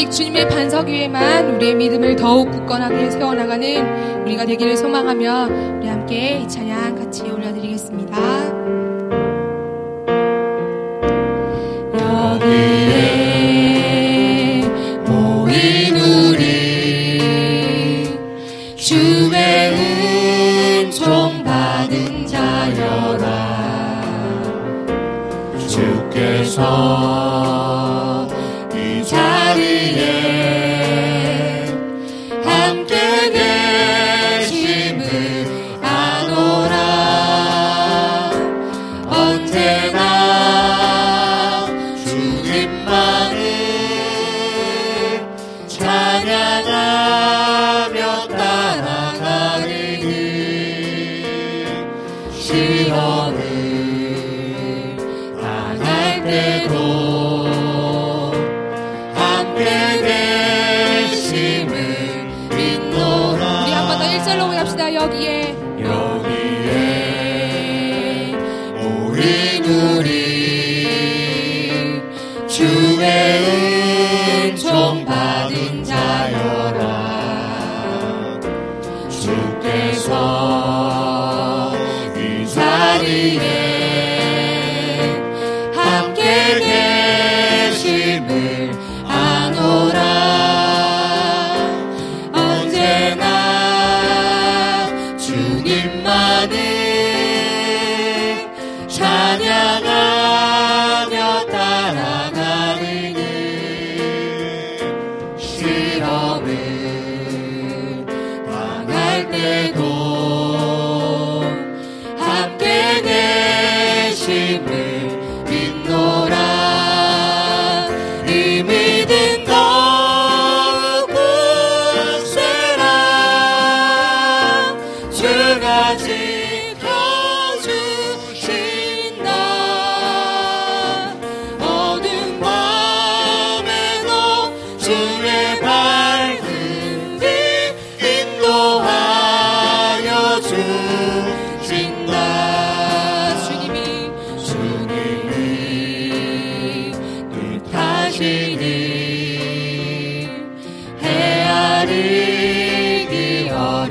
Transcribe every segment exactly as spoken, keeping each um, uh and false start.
오직 주님의 반석 위에만 우리의 믿음을 더욱 굳건하게 세워나가는 우리가 되기를 소망하며 우리 함께 이 찬양 같이 올려드리겠습니다. 여기에 모인 우리 주의 은총 받은 자여라. 주께서 이 자리에 함께 계심을 아노라. 언제나 주님만을 찬양하며 따라가리니 시험을 당할 때도 함께 계심을 믿노라. 우리 한 번 더 일 절로 고백합시다. 여기에 여기에 모인 우리 주의 은총 받은 자여라. 주께서 이 자리에 함께 계심을 아노라. 언제나 주님만을 찬양하며 따라가리니 시험을 당할 때도 함께 계심을 믿노라. 이 믿음 더욱 굳세라. 주가 지켜주신다. 어두운 밤에도 주의 밝은 빛 인도하여 주신다. 주님이 주님이 뜻하시니 헤아리기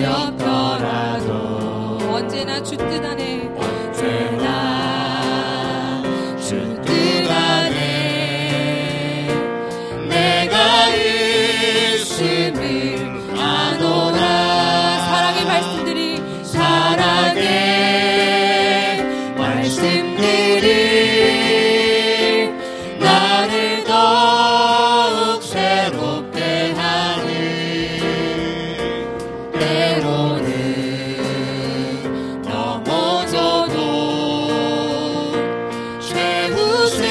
어렵더라도 언제나 주 뜻 안에 언제나 주 뜻 안에 내가 있음을 아노라. 사랑의 말씀들이 사랑의 말씀들이 나를 더욱 새롭게 하니 때로는 넘어져도 최우승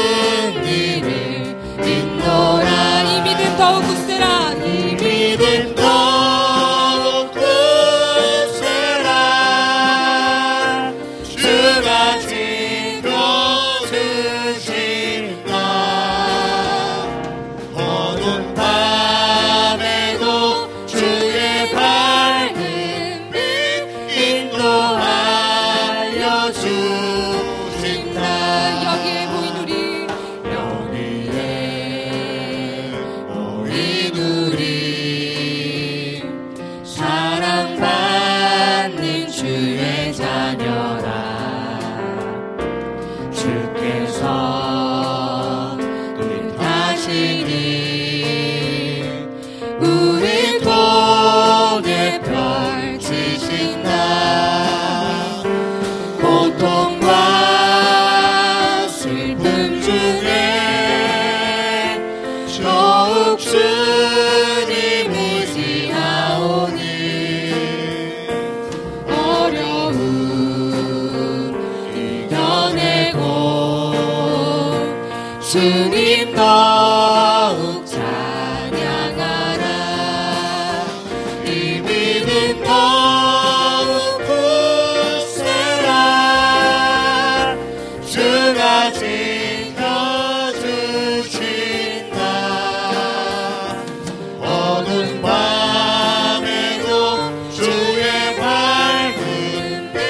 님을 믿노라. 이 믿음 더욱 굳세라. 이 믿음 더욱 굳세라. 주가 지켜주신다. 어두운 밤에도 주의 밝은 빛 인도하여 주신다. 여기에 모인 우리 여기에 모인 우리 사랑받는 주의 자녀라. 주께서 뜻하시니 우리 통에 펼치신다. 고통과 슬픔 중에 더욱 주님 의지하오니 어려움 이겨내고 주님 더욱 찬양하라. 이 믿음 더욱 굳세라. 주가 지켜주신다. 어두운 밤에도 주의 밝은 빛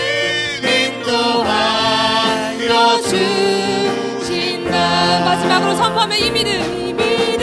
인도하여 주신다. 마지막으로 선포하면 이 믿음 이 믿음